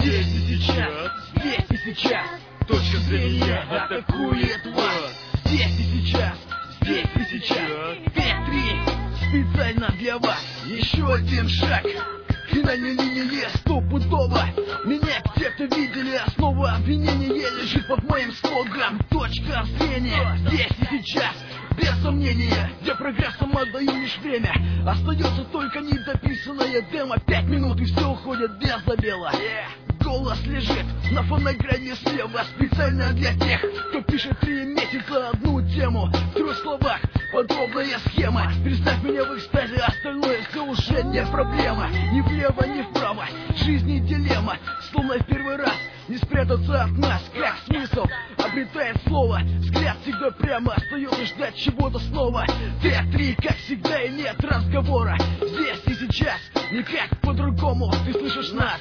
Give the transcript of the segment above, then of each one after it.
Здесь и сейчас, здесь и сейчас, точка зрения атакует вас. Здесь и сейчас, здесь и сейчас, Т3 специально для вас. Еще один шаг, финальной линии стопудово. Меня где-то видели, основа обвинения лежит под моим слогом. Точка зрения, здесь и сейчас, без сомнения, где прогрессом отдаю лишь время. Остается только недописанное демо. 5 минут и все уходит без забела. Голос лежит на фонограмме слева, специально для тех, кто пишет 3 месяца одну тему. В 3 словах подробная схема. Представь меня в экстазе, остальное все уже не проблема. Ни влево, ни вправо, жизни дилемма. Словно в первый раз не спрятаться от нас, как смысл обретает слово. Взгляд всегда прямо, остается ждать чего-то снова. Т3, как всегда, и нет разговора. Здесь и сейчас, никак по-другому. Ты слышишь нас?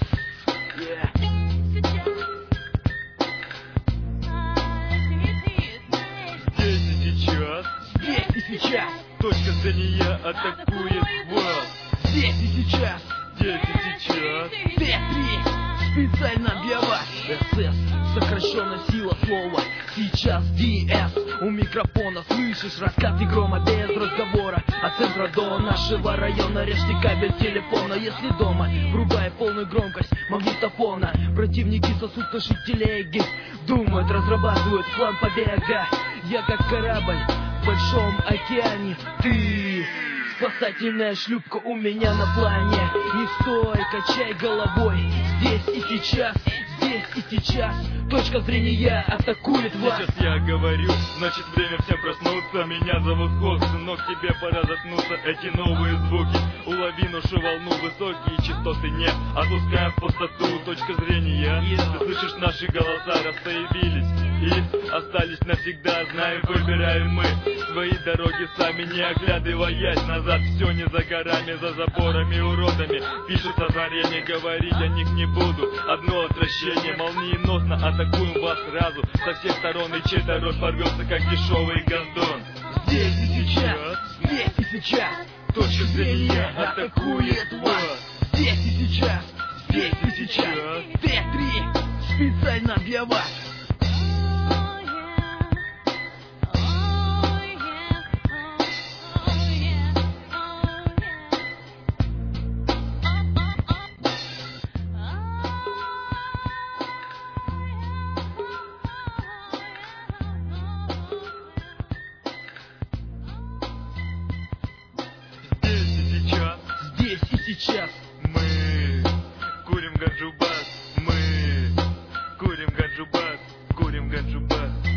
Здесь и сейчас, здесь и сейчас, точка зрения атакует вас. Здесь и сейчас, здесь и сейчас, Т3 специально для вас. СС, сокращенная сила слова. Сейчас ДС у микрофона. Слышишь раскаты грома без разговора. От центра до нашего района режьте кабель телефона. Если дома, врубай полную громкость магнитофона. Противники сосут наши телеги, думают, разрабатывают план побега. Я как корабль в большом океане. Ты спасательная шлюпка у меня на плане. Не стой, качай головой. Здесь и сейчас, здесь и сейчас, точка зрения атакует вас. Сейчас я говорю, значит время всем проснуться. Меня зовут Хок, сынок, тебе пора заткнуться. Эти новые звуки, улови нашу волну. Высокие частоты не отпускаем в пустоту. Точка зрения, ты слышишь, наши голоса появились и остались навсегда. Знаем, выбираем мы свои дороги сами, не оглядываясь назад. Все не за горами, за заборами, уродами пишут озарение, говорить о них не буду. Одно отвращение, молниеносно атакуем вас сразу со всех сторон, и чей-то рот порвется, как дешевый гондон. Здесь и сейчас, здесь и сейчас, точка зрения атакует вас. Здесь и сейчас, здесь и сейчас, Т3 специально для вас. Здесь и сейчас мы курим ганджубас, мы курим ганджубас, курим ганджубас.